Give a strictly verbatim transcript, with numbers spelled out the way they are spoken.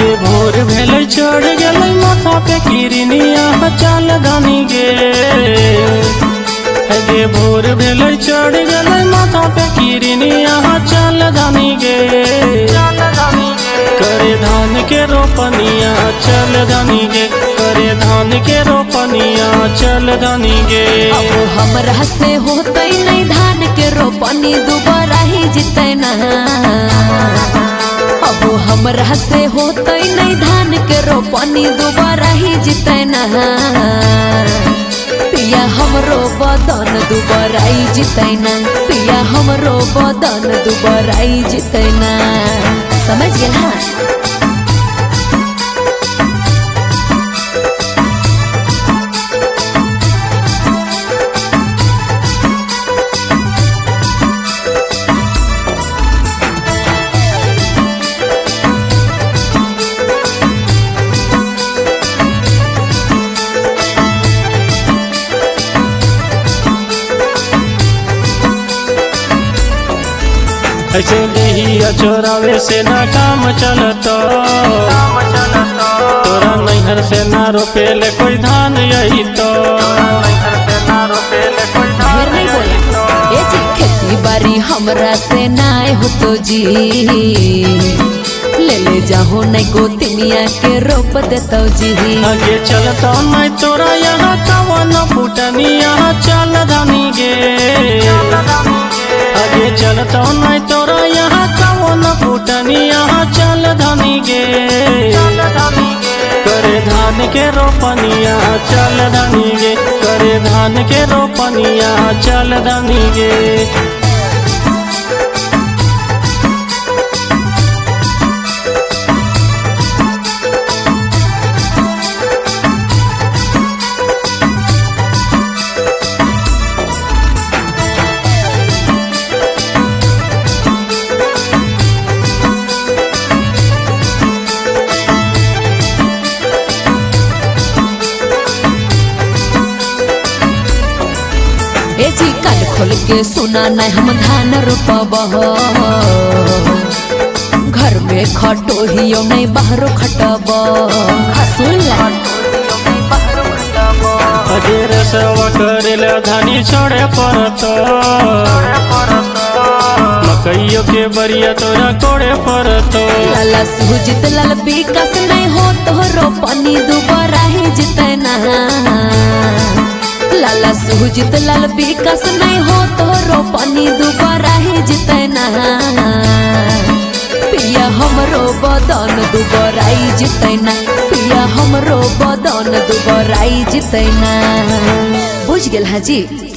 आगे भोर भेले चढ़ गले माथा पे किरनिया चल धनी गे। आगे भोर भेले चढ़ गले माथा पे किरनिया चल धनी गे। करे धान के रोपनिया चल धनी गे, करे धान के रोपनिया चल धनी गे। अब हमरा से होते नहीं धान के रोपनी दोबारा ही जीते ना। अब हमरा से होते नहीं धान के रोपनी दोबारा ही जीते ना। पिया हमरो बदन दोबारा ही जीते ना, पिया हमरो बदन दोबारा ही जीते ना। समझ गेला? ऐसे देहिया चोरावे से ना काम चलता, तोरा नैहर से ना रोपेले कोई धान यही तो। ढेर नहीं बोले ए जी, खेती बाड़ी हमरा से नाय हो तो जी। ले ले जाहो नहीं गोतिनिया के रोप देतो जी। आगे चलता नहीं तोरा यहाँ कवन फुटनिया चल धनी गे। आगे चलता नहीं तोरा यहाँ कवन फुटनिया चल धनी गे। करे धान के रोपनिया चल धनी गे, करे धान के रोपनिया चल धनी गे। ए जी कान खोल के सुना नहीं हम धान रोपब। घर में खटो हियो नहीं बाहरो खटब। सुन ला अडेर सेवा करेला धानी छोड़े परत, मकइयो के बरिया तोरा कोड़े परत। लाला सुजित लाल विकास नहीं हो तो रोपनी दोबारा ही जीते ना। लाला सुजित लाल विकास नहीं हो तो रोपनी दोबारा ही जीते ना। पिया हमरो बदन दोबारा ही जीते ना, पिया हमरो बदन दोबारा ही जीते ना। बुझ गेल हाजी।